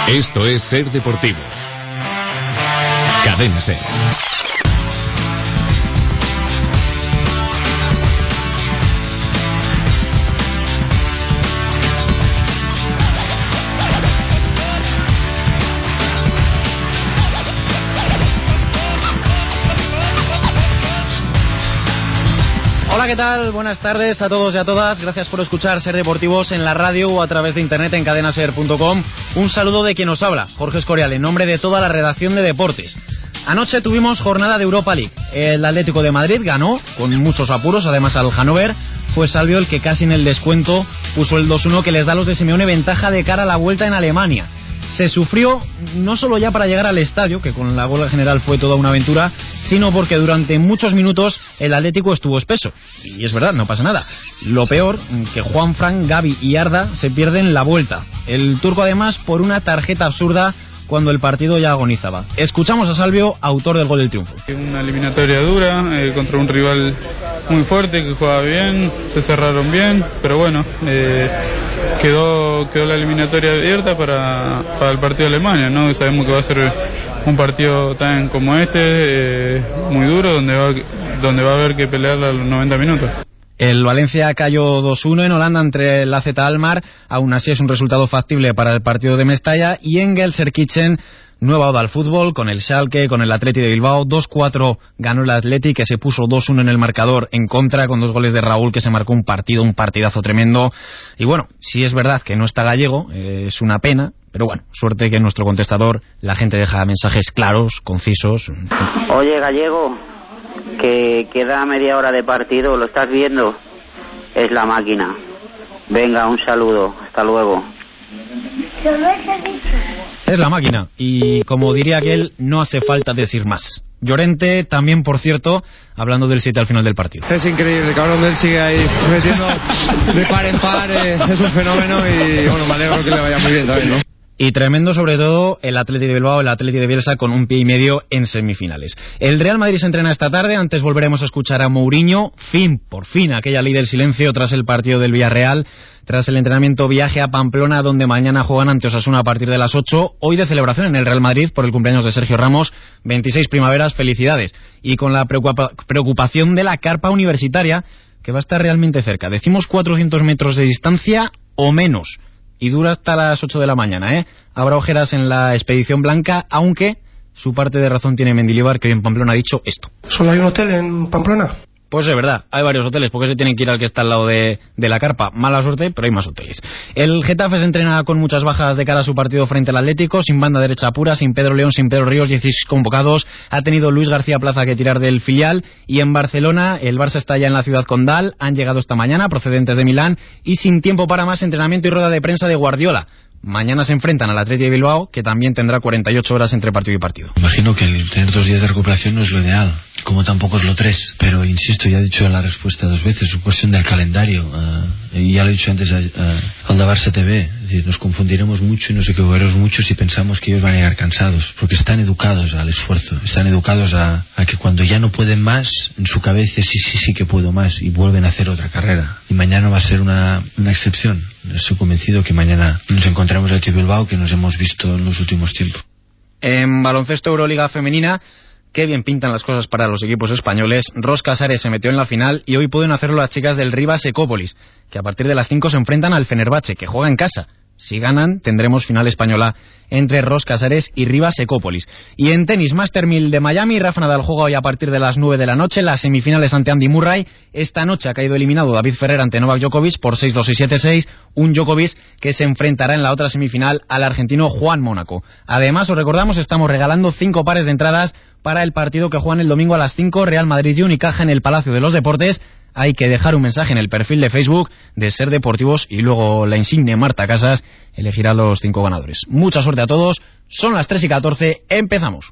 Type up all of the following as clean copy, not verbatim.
Esto es Ser Deportivos. Cadena Ser. Hola, ¿qué tal? Buenas tardes a todos y a todas. Gracias por escuchar Ser Deportivos en la radio o a través de internet en cadenaser.com. Un saludo de quien nos habla, Jorge Escorial, en nombre de toda la redacción de deportes. Anoche tuvimos jornada de Europa League. El Atlético de Madrid ganó con muchos apuros, además al Hannover. Fue Salvio el que casi en el descuento puso el 2-1 que les da a los de Simeone ventaja de cara a la vuelta en Alemania. Se sufrió no solo ya para llegar al estadio, que con la huelga general fue toda una aventura, sino porque durante muchos minutos el Atlético estuvo espeso. Y es verdad, no pasa nada. Lo peor, que Juanfran, Gavi y Arda se pierden la vuelta. El turco además por una tarjeta absurda cuando el partido ya agonizaba. Escuchamos a Salvio, autor del gol del triunfo. Una eliminatoria dura, contra un rival muy fuerte que jugaba bien, se cerraron bien, pero bueno, quedó la eliminatoria abierta para el partido de Alemania, ¿no? Sabemos que va a ser un partido tan como este, muy duro, donde va a haber que pelear a los 90 minutos. El Valencia cayó 2-1 en Holanda entre el AZ Alkmaar, aún así es un resultado factible para el partido de Mestalla, y en Gelsenkirchen, nueva oda al fútbol, con el Schalke, con el Athletic de Bilbao, 2-4 ganó el Athletic, que se puso 2-1 en el marcador en contra, con 2 goles de Raúl, que se marcó un partidazo tremendo. Y bueno, si es verdad que no está Gallego, es una pena, pero bueno, suerte que en nuestro contestador la gente deja mensajes claros, concisos. Oye, Gallego, que queda media hora de partido, ¿lo estás viendo? Es la máquina. Venga, un saludo, hasta luego. Es la máquina, y como diría aquel, no hace falta decir más. Llorente también, por cierto, hablando del 7 al final del partido. Es increíble, el cabrón de él sigue ahí metiendo de par en par, es un fenómeno y bueno, me alegro que le vaya muy bien también, ¿no? Y tremendo sobre todo el Athletic de Bilbao, el Athletic de Bielsa con un pie y medio en semifinales. El Real Madrid se entrena esta tarde, antes volveremos a escuchar a Mourinho, por fin aquella ley del silencio tras el partido del Villarreal, tras el entrenamiento viaje a Pamplona donde mañana juegan ante Osasuna a partir de las 8, hoy de celebración en el Real Madrid por el cumpleaños de Sergio Ramos, 26 primaveras, felicidades, y con la preocupación de la carpa universitaria que va a estar realmente cerca, decimos 400 metros de distancia o menos. Y dura hasta las 8 de la mañana, ¿eh? Habrá ojeras en la expedición blanca, aunque su parte de razón tiene Mendilibar, que hoy en Pamplona ha dicho esto. ¿Solo hay un hotel en Pamplona? Pues es verdad, hay varios hoteles, porque se tienen que ir al que está al lado de la carpa. Mala suerte, pero hay más hoteles. El Getafe se entrena con muchas bajas de cara a su partido frente al Atlético, sin banda derecha pura, sin Pedro León, sin Pedro Ríos, 16 convocados. Ha tenido Luis García Plaza que tirar del filial. Y en Barcelona, el Barça está ya en la ciudad condal, han llegado esta mañana procedentes de Milán y sin tiempo para más entrenamiento y rueda de prensa de Guardiola. Mañana se enfrentan al Athletic de Bilbao, que también tendrá 48 horas entre partido y partido. Imagino que el tener 2 días de recuperación no es lo ideal, como tampoco es lo 3. Pero insisto, ya he dicho la respuesta 2 veces, es cuestión del calendario. Y ya lo he dicho antes al de Barça TV. Es decir, nos confundiremos mucho y nos equivocaremos mucho si pensamos que ellos van a llegar cansados. Porque están educados al esfuerzo, están educados a que cuando ya no pueden más, en su cabeza sí que puedo más, y vuelven a hacer otra carrera. Y mañana va a ser una excepción. Estoy convencido que mañana nos encontraremos al Athletic Bilbao que nos hemos visto en los últimos tiempos. En baloncesto Euroliga femenina, qué bien pintan las cosas para los equipos españoles. Ros Casares se metió en la final y hoy pueden hacerlo las chicas del Rivas Ecópolis, que a partir de las 5 se enfrentan al Fenerbahce, que juega en casa. Si ganan, tendremos final española entre Ros Casares y Rivas Ecópolis. Y en tenis, Master 1000 de Miami, Rafa Nadal juega hoy a partir de las 9 de la noche, las semifinales ante Andy Murray. Esta noche ha caído eliminado David Ferrer ante Novak Djokovic por 6-2 y 7-6, un Djokovic que se enfrentará en la otra semifinal al argentino Juan Mónaco. Además, os recordamos, estamos regalando 5 pares de entradas para el partido que juegan el domingo a las 5, Real Madrid y Unicaja en el Palacio de los Deportes. Hay que dejar un mensaje en el perfil de Facebook de Ser Deportivos y luego la insigne Marta Casas elegirá los 5 ganadores. Mucha suerte a todos, son las 3:14, empezamos.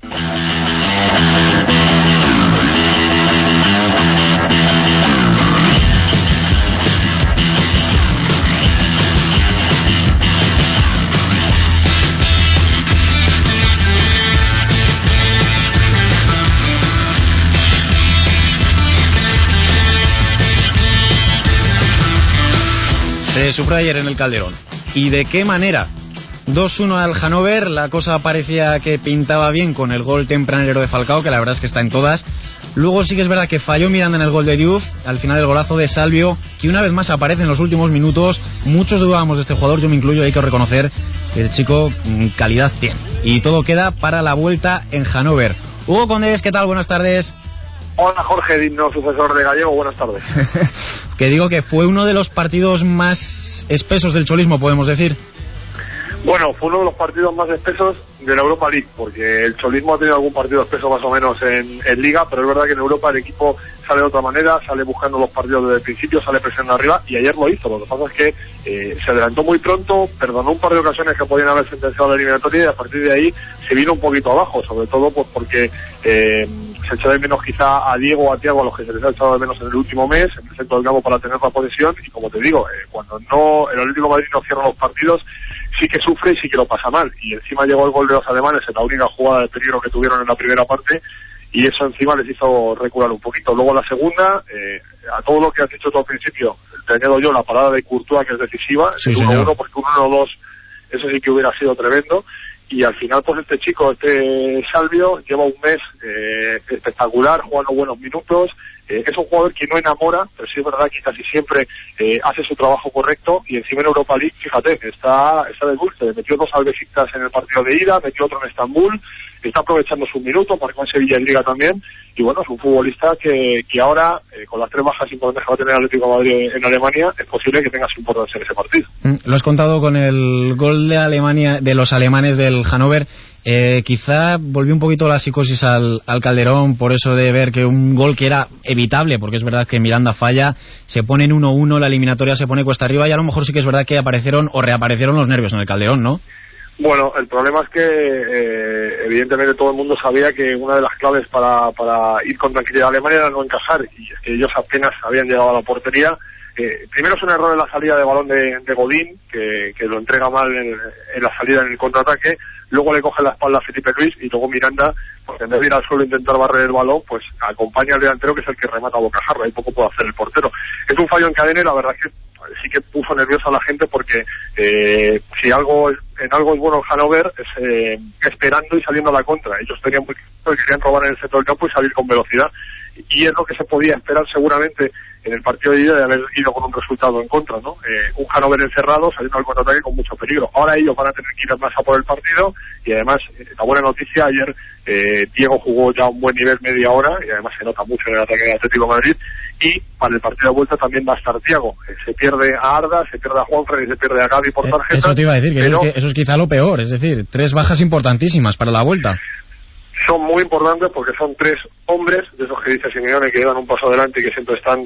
Se sufrió ayer en el Calderón. ¿Y de qué manera? 2-1 al Hannover, la cosa parecía que pintaba bien con el gol tempranero de Falcao, que la verdad es que está en todas. Luego sí que es verdad que falló Miranda en el gol de Diouf, al final el golazo de Salvio, que una vez más aparece en los últimos minutos. Muchos dudábamos de este jugador, yo me incluyo, hay que reconocer que el chico calidad tiene. Y todo queda para la vuelta en Hannover. Hugo Condés, ¿qué tal? Buenas tardes. Hola Jorge, digno sucesor de Gallego, buenas tardes. Que digo que fue uno de los partidos más espesos del cholismo, podemos decir. Bueno, fue uno de los partidos más espesos de la Europa League, porque el cholismo ha tenido algún partido espeso más o menos en Liga, pero es verdad que en Europa el equipo sale de otra manera, sale buscando los partidos desde el principio, sale presionando arriba, y ayer lo hizo. Lo que pasa es que se adelantó muy pronto, perdonó un par de ocasiones que podían haber sentenciado la eliminatoria, y a partir de ahí se vino un poquito abajo, sobre todo pues porque se echó de menos quizá a Diego o a Thiago, a los que se les ha echado de menos en el último mes, en el centro del campo para tener la posesión, y como te digo, cuando no el Atlético de Madrid no cierra los partidos, sí que sufre y sí que lo pasa mal, y encima llegó el gol de los alemanes en la única jugada de peligro que tuvieron en la primera parte, y eso encima les hizo recular un poquito. Luego la segunda, a todo lo que has dicho tú al principio, te añado yo la parada de Courtois, que es decisiva, sí, el 1-1, porque un 1-2 eso sí que hubiera sido tremendo, y al final pues este chico, este Salvio, lleva un mes espectacular, jugando buenos minutos. Es un jugador que no enamora, pero sí es verdad que casi siempre hace su trabajo correcto, y encima en Europa League, fíjate, está de dulce, metió 2 albecitas en el partido de ida, metió otro en Estambul, está aprovechando sus minutos, marcó en Sevilla en Liga también, y bueno, es un futbolista que ahora, con las 3 bajas importantes que va a tener el Atlético de Madrid en Alemania, es posible que tenga su importancia en ese partido. Lo has contado con el gol de Alemania, de los alemanes del Hannover. Quizá volvió un poquito la psicosis al Calderón, por eso de ver que un gol que era evitable, porque es verdad que Miranda falla, se pone en 1-1, la eliminatoria se pone cuesta arriba, y a lo mejor sí que es verdad que aparecieron o reaparecieron los nervios en el Calderón, ¿no? Bueno, el problema es que evidentemente todo el mundo sabía que una de las claves para ir con tranquilidad a Alemania era no encajar, y es que ellos apenas habían llegado a la portería. Primero es un error en la salida de balón de Godín, que lo entrega mal en la salida en el contraataque, luego le coge la espalda a Felipe Luis, y luego Miranda, pues en vez de ir al suelo e intentar barrer el balón, pues acompaña al delantero, que es el que remata a bocajarro, ahí poco puede hacer el portero. Es un fallo en cadena, y la verdad es que sí que puso nerviosa a la gente, porque si en algo es bueno el Hannover es esperando y saliendo a la contra. Ellos tenían muy claro que querían robar en el centro del campo y salir con velocidad, y es lo que se podía esperar seguramente en el partido de ida, de haber ido con un resultado en contra, ¿no? Un Hannover encerrado, saliendo al contraataque con mucho peligro. Ahora ellos van a tener que ir más a por el partido, y además, la buena noticia, ayer Diego jugó ya a un buen nivel media hora, y además se nota mucho en el ataque del Atlético de Madrid, y para el partido de vuelta también va a estar Thiago. Se pierde a Arda, se pierde a Juanfran y se pierde a Gavi por tarjeta. Eso te iba a decir, que eso es quizá lo peor, es decir, 3 bajas importantísimas para la vuelta. Son muy importantes porque son 3 hombres, de esos que dice Simeone, que dan un paso adelante y que siempre están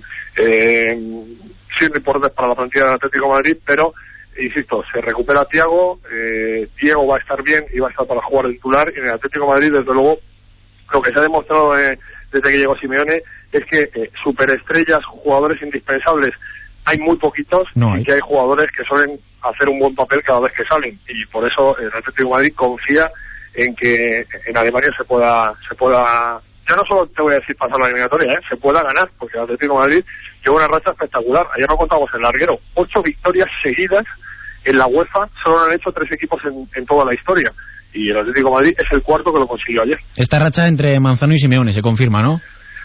siendo importantes para la plantilla del Atlético de Madrid, pero, insisto, se recupera Thiago, Diego va a estar bien y va a estar para jugar de titular, y en el Atlético de Madrid, desde luego, lo que se ha demostrado desde que llegó Simeone es que superestrellas, jugadores indispensables, hay muy poquitos, y que hay jugadores que suelen hacer un buen papel cada vez que salen, y por eso el Atlético de Madrid confía en que en Alemania se pueda, ya no solo te voy a decir pasar la eliminatoria, se pueda ganar, porque el Atlético de Madrid lleva una racha espectacular. Ayer no contamos el larguero, 8 victorias seguidas en la UEFA, solo lo han hecho 3 equipos en toda la historia, y el Atlético de Madrid es el 4º que lo consiguió ayer. Esta racha entre Manzano y Simeone se confirma, ¿no?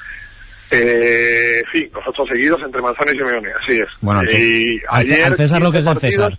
Sí, los 8 seguidos entre Manzano y Simeone, así es. Bueno, y ayer, al César lo que es del César.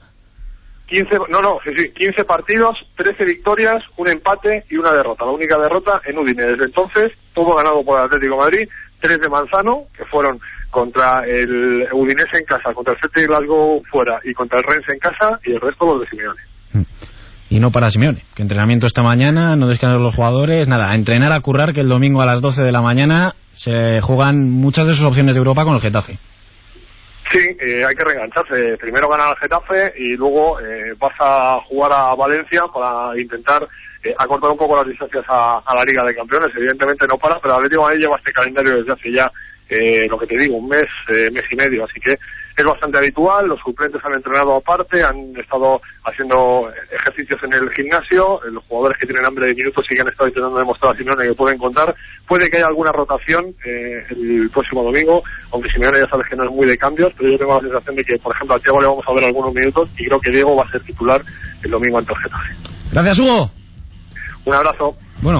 15 partidos, 13 victorias, un empate y una derrota. La única derrota en Udine. Desde entonces, todo ganado por el Atlético de Madrid. 3 de Manzano, que fueron contra el Udinese en casa, contra el Celtic Glasgow fuera y contra el Rennes en casa, y el resto los de Simeone. Y no para Simeone, que entrenamiento esta mañana, no descansan los jugadores, nada, a entrenar, a currar, que el domingo a las 12 de la mañana se juegan muchas de sus opciones de Europa con el Getafe. Sí, hay que reengancharse. Primero ganar al Getafe y luego vas a jugar a Valencia para intentar acortar un poco las distancias a la Liga de Campeones. Evidentemente no para, pero el Atlético de Madrid lleva este calendario desde hace ya lo que te digo, un mes y medio, así que es bastante habitual. Los suplentes han entrenado aparte, han estado haciendo ejercicios en el gimnasio, los jugadores que tienen hambre de minutos y que han estado intentando demostrar a Simeone que pueden contar. Puede que haya alguna rotación el próximo domingo, aunque Simeone ya sabes que no es muy de cambios, pero yo tengo la sensación de que, por ejemplo, a Thiago le vamos a ver algunos minutos y creo que Diego va a ser titular el domingo ante el Getafe. Gracias, Hugo. Un abrazo. Bueno,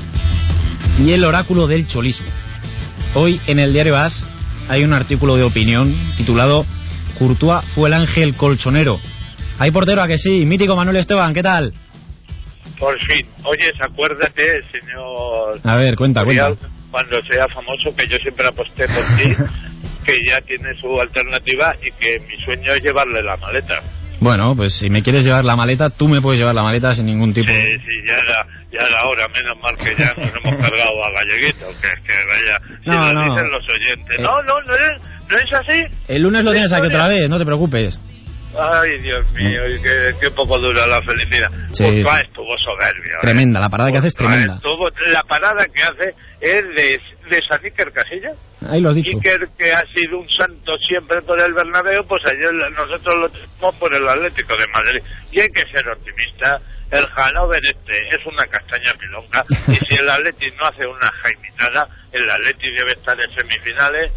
y el oráculo del cholismo. Hoy en el diario AS hay un artículo de opinión titulado Courtois fue el ángel colchonero. ¿Hay portero a que sí? Mítico Manuel Esteban, ¿qué tal? Por fin. Oyes, acuérdate, señor... A ver, cuenta. Cuando sea famoso, que yo siempre aposté por ti, que ya tiene su alternativa y que mi sueño es llevarle la maleta. Bueno, pues si me quieres llevar la maleta, tú me puedes llevar la maleta sin ningún tipo... Sí, ya era hora, menos mal que ya nos hemos cargado a Galleguito, que vaya, si lo dicen los oyentes. No es así. El lunes lo tienes aquí otra vez, no te preocupes. Ay, Dios mío, qué poco dura la felicidad. Sí, Courtois estuvo soberbio. Tremenda, la parada que hace es tremenda. La parada que hace es de San Iker Casillas. Ahí lo has dicho. Iker, que ha sido un santo siempre por el Bernabéu, pues ayer nosotros lo tenemos por el Atlético de Madrid. Y hay que ser optimista. El Hannover es una castaña pilonga, y si el Atleti no hace una jaimitada, el Atleti debe estar en semifinales,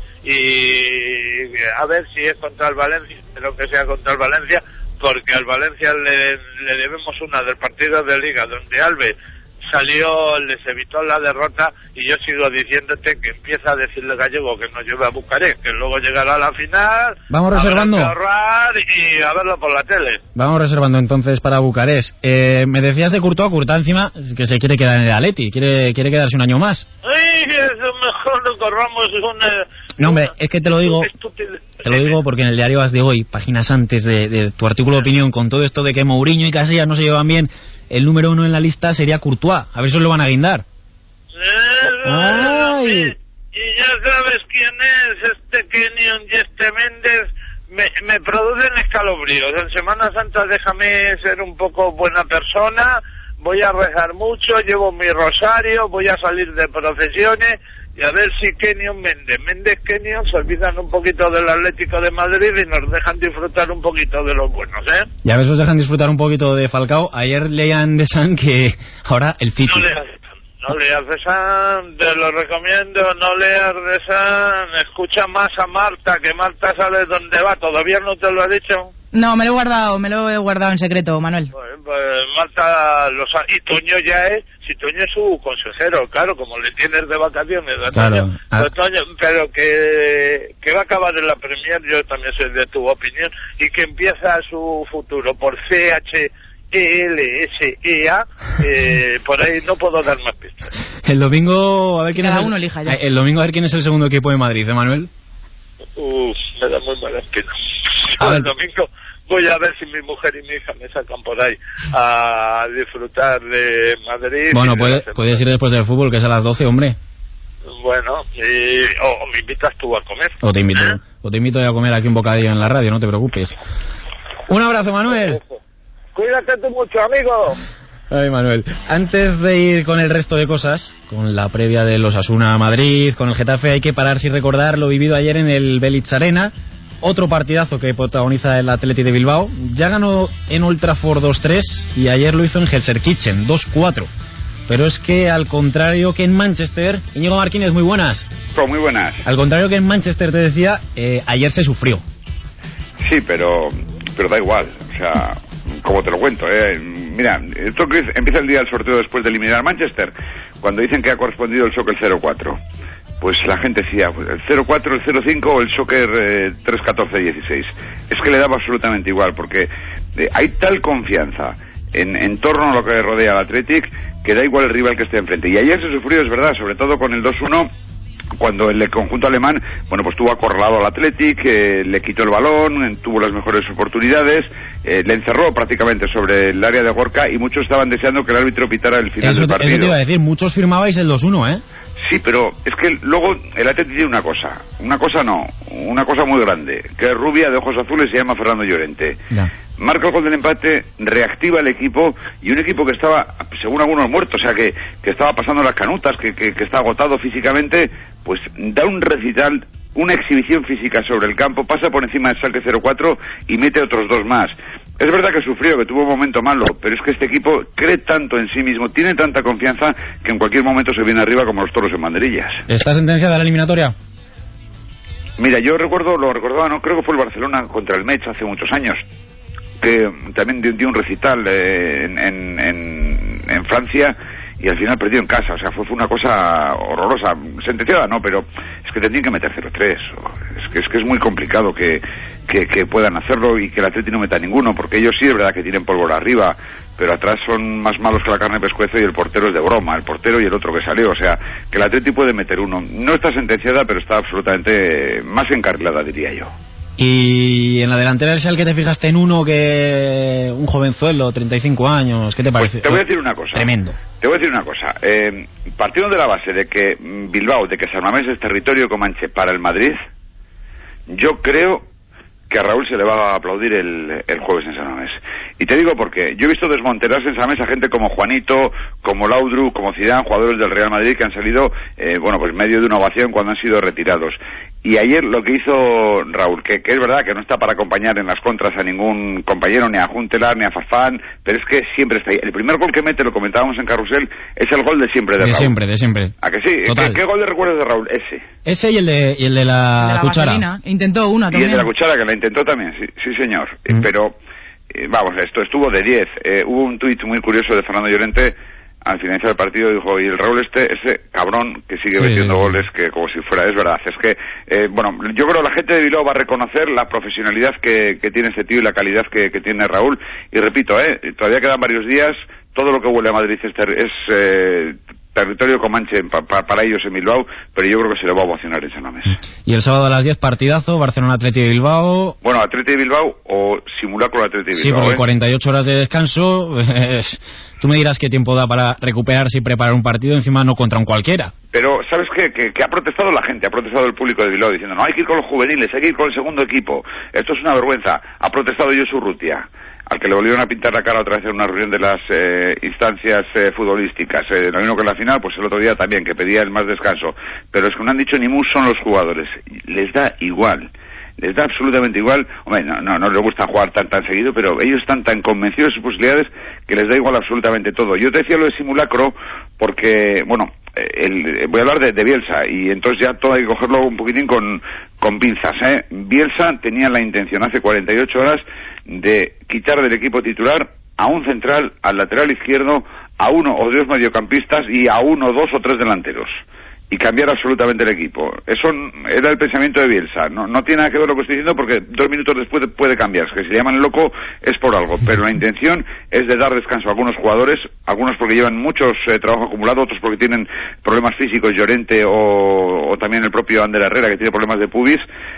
y a ver si es contra el Valencia, espero que sea contra el Valencia, porque al Valencia le debemos una del partido de Liga, donde Alves les evitó la derrota, y yo sigo diciéndote que empieza a decirle Gallego que nos lleve a Bucarest, que luego llegará a la final. Vamos reservando. Habrá que ahorrar y a verlo por la tele. Vamos reservando entonces para Bucarest. Me decías de Courtois encima que se quiere quedar en el Atleti, quiere quedarse un año más. Ay, es mejor no corramos no, hombre, es que te lo digo. Te lo digo porque en el diario AS de hoy, páginas antes de tu artículo de opinión, con todo esto de que Mourinho y Casillas no se llevan bien, el número 1 en la lista sería Courtois. A ver si lo van a guindar. ¡Ay! Y ya sabes quién es este Kenyon y este Méndez. Me producen escalofríos. En Semana Santa déjame ser un poco buena persona. Voy a rezar mucho, llevo mi rosario, voy a salir de procesiones. Y a ver si Kenyon Méndez Kenyon se olvidan un poquito del Atlético de Madrid y nos dejan disfrutar un poquito de los buenos, ¿eh? Y a ver si os dejan disfrutar un poquito de Falcao. Ayer leían de San que ahora el City. No leas de San, te lo recomiendo, no leas de San. Escucha más a Marta, que Marta sabe dónde va. ¿Todavía no te lo ha dicho? No, me lo he guardado en secreto, Manuel. Pues Marta lo sabe. Y Toño si Toño es su consejero, claro, como le tienes de vacaciones a Toño, claro. Toño, pero que va a acabar en la Premier, yo también soy de tu opinión, y que empieza su futuro por CHELSEA, por ahí no puedo dar más pistas. El domingo, a ver quién Cada uno elija ya. El domingo a ver quién es el segundo equipo de Madrid, ¿eh, Manuel? Me da muy mala espina. El domingo voy a ver si mi mujer y mi hija me sacan por ahí a disfrutar de Madrid. Bueno, puedes ir después del fútbol, que es a las 12, hombre. Bueno, o me invitas tú a comer. O te invito a comer aquí un bocadillo en la radio, no te preocupes. Un abrazo, Manuel. Cuídate tú mucho, amigo. Ay, Manuel. Antes de ir con el resto de cosas, con la previa del Osasuna Madrid, con el Getafe, hay que pararse y recordar lo vivido ayer en el Belitz Arena. Otro partidazo que protagoniza el Athletic de Bilbao. Ya ganó en Old Trafford 2-3 y ayer lo hizo en Gelsenkirchen 2-4. Pero es que al contrario que en Manchester, Íñigo Martínez, muy buenas. Muy buenas. Al contrario que en Manchester, te decía, ayer se sufrió. Sí, pero da igual. O sea, como te lo cuento, mira, esto que empieza el día del sorteo después de eliminar a Manchester, cuando dicen que ha correspondido el Soccer 0-4. Pues la gente decía, el 0-4, el 0-5 o el Soccer 3-14-16. Es que le daba absolutamente igual, porque hay tal confianza en torno a lo que rodea al Athletic, que da igual el rival que esté enfrente. Y ayer se sufrió, es verdad, sobre todo con el 2-1, cuando el conjunto alemán, bueno, pues tuvo acorralado al Athletic, le quitó el balón, tuvo las mejores oportunidades, le encerró prácticamente sobre el área de Gorka, y muchos estaban deseando que el árbitro pitara el final del partido. Eso te iba a decir, muchos firmabais el 2-1, ¿eh? Sí, pero es que luego el Athletic tiene una cosa muy grande, que es rubia, de ojos azules, se llama Fernando Llorente. Ya. Marca el gol del empate, reactiva el equipo, y un equipo que estaba, según algunos, muertos, o sea, que estaba pasando las canutas, que está agotado físicamente, pues da un recital, una exhibición física sobre el campo, pasa por encima del Schalke 04 y mete otros 2 más. Es verdad que sufrió, que tuvo un momento malo, pero es que este equipo cree tanto en sí mismo, tiene tanta confianza, que en cualquier momento se viene arriba como los toros en banderillas. ¿Está sentenciada la eliminatoria? Mira, yo lo recordaba, no creo que fue el Barcelona contra el Metz hace muchos años, que también dio un recital en Francia, y al final perdió en casa. O sea, fue una cosa horrorosa, sentenciada no, pero es que tendrían que meter 0-3, es que es muy complicado que puedan hacerlo y que el Atleti no meta ninguno, porque ellos sí es verdad que tienen pólvora arriba, pero atrás son más malos que la carne de pescuezo, y el portero es de broma, el portero y el otro que salió. O sea, que el Atleti puede meter uno. No está sentenciada, pero está absolutamente más encarrilada, diría yo. Y en la delantera del Schalke te fijaste en uno que... un jovenzuelo, 35 años, ¿qué te parece? Pues te voy a decir una cosa. Tremendo. Te voy a decir una cosa. Partiendo de la base de que Bilbao, de que San Mamés es territorio comanche para el Madrid, yo creo que a Raúl se le va a aplaudir el jueves en San Mamés. Y te digo porque yo he visto desmonterarse en San Mamés a gente como Juanito, como Laudrup, como Zidane, jugadores del Real Madrid que han salido, pues medio de una ovación cuando han sido retirados. Y ayer lo que hizo Raúl, que es verdad que no está para acompañar en las contras a ningún compañero, ni a Juntelar, ni a Farfán, pero es que siempre está ahí. El primer gol que mete, lo comentábamos en Carrusel, es el gol de siempre de Raúl. De siempre. ¿A que sí? ¿Qué gol de recuerdos de Raúl? Ese y el de la cuchara. Vaselina. Intentó una también. Y el de la cuchara, que la intentó también, sí señor. Pero, vamos, esto estuvo de 10. Hubo un tuit muy curioso de Fernando Llorente al finalizar el partido, dijo, y el Raúl ese cabrón que sigue metiendo goles, que como si fuera, es verdad, es que yo creo que la gente de Bilbao va a reconocer la profesionalidad que tiene este tío y la calidad que tiene Raúl, y repito, todavía quedan varios días, todo lo que huele a Madrid es territorio comanche para ellos en Bilbao, pero yo creo que se le va a ovacionar en San Mamés. Y el sábado a las 10, partidazo, Barcelona-Atleti de Bilbao. Bueno, Atleti de Bilbao o simulacro Atleti de Bilbao. Sí, porque 48 horas de descanso, tú me dirás qué tiempo da para recuperarse y preparar un partido, encima no contra un cualquiera. Pero, ¿sabes qué? Que ha protestado la gente, ha protestado el público de Bilbao, diciendo, no, hay que ir con los juveniles, hay que ir con el segundo equipo, esto es una vergüenza. Ha protestado Josu Urrutia, al que le volvieron a pintar la cara otra vez en una reunión de las instancias futbolísticas. Lo mismo que en la final, pues el otro día también, que pedía el más descanso. Pero es que no han dicho ni mus son los jugadores. Les da igual. Les da absolutamente igual. Hombre, no les gusta jugar tan seguido, pero ellos están tan convencidos de sus posibilidades que les da igual absolutamente todo. Yo te decía lo de simulacro porque, voy a hablar de Bielsa, y entonces ya todo hay que cogerlo un poquitín con pinzas. Bielsa tenía la intención hace 48 horas de quitar del equipo titular a un central, al lateral izquierdo, a uno o dos mediocampistas y a uno, dos o tres delanteros, y cambiar absolutamente el equipo. Eso era el pensamiento de Bielsa. No tiene nada que ver lo que estoy diciendo, porque 2 minutos después puede cambiarse. Que si le llaman loco es por algo, pero la intención es de dar descanso a algunos jugadores, algunos porque llevan muchos trabajo acumulado, otros porque tienen problemas físicos, Llorente o también el propio Ander Herrera, que tiene problemas de pubis.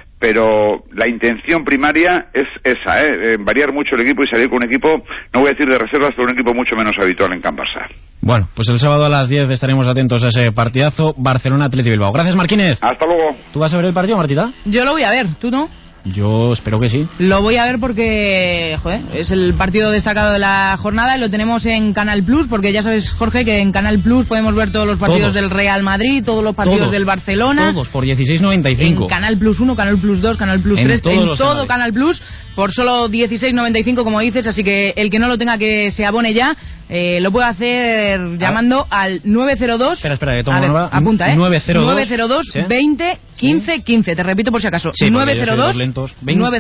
Pero la intención primaria es esa, variar mucho el equipo y salir con un equipo, no voy a decir de reservas, pero un equipo mucho menos habitual en Can Barça. Bueno, pues el sábado a las 10 estaremos atentos a ese partidazo Barcelona-Atleti Bilbao. Gracias, Marquínez. Hasta luego. ¿Tú vas a ver el partido, Martita? Yo lo voy a ver, ¿tú no? Yo espero que sí. Lo voy a ver porque, es el partido destacado de la jornada y lo tenemos en Canal Plus, porque ya sabes, Jorge, que en Canal Plus podemos ver todos los partidos del Real Madrid, todos los partidos del Barcelona. Todos, por 16,95. En Canal Plus 1, Canal Plus 2, Canal Plus 3, en todo Canal Plus, por solo 16,95, como dices, así que el que no lo tenga que se abone ya, lo puede hacer llamando al 902... Espera, que tomo nota. Apunta, 902 ¿sí? 20 15 15, te repito por si acaso, sí, 902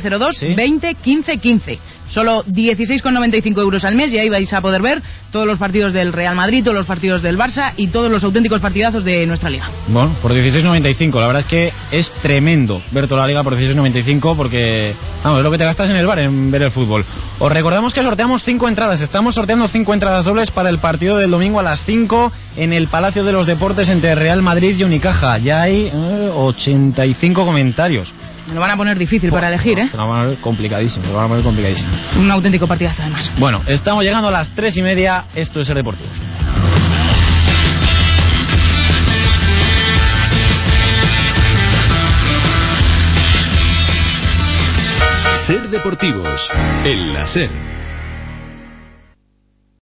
20 15 15. Solo 16,95 euros al mes, y ahí vais a poder ver todos los partidos del Real Madrid, todos los partidos del Barça y todos los auténticos partidazos de nuestra liga. Bueno, por 16,95, la verdad es que es tremendo ver toda la liga por 16,95, porque vamos, es lo que te gastas en el bar en ver el fútbol. Os recordamos que sorteamos 5 entradas, estamos sorteando 5 entradas dobles para el partido del domingo a las 5 en el Palacio de los Deportes entre Real Madrid y Unicaja. Ya hay 85 comentarios. Me lo van a poner difícil para elegir, Se lo van a poner complicadísimo, Un auténtico partidazo, además. Bueno, estamos llegando a las 3:30, esto es Ser Deportivos. Ser Deportivos, en la SER.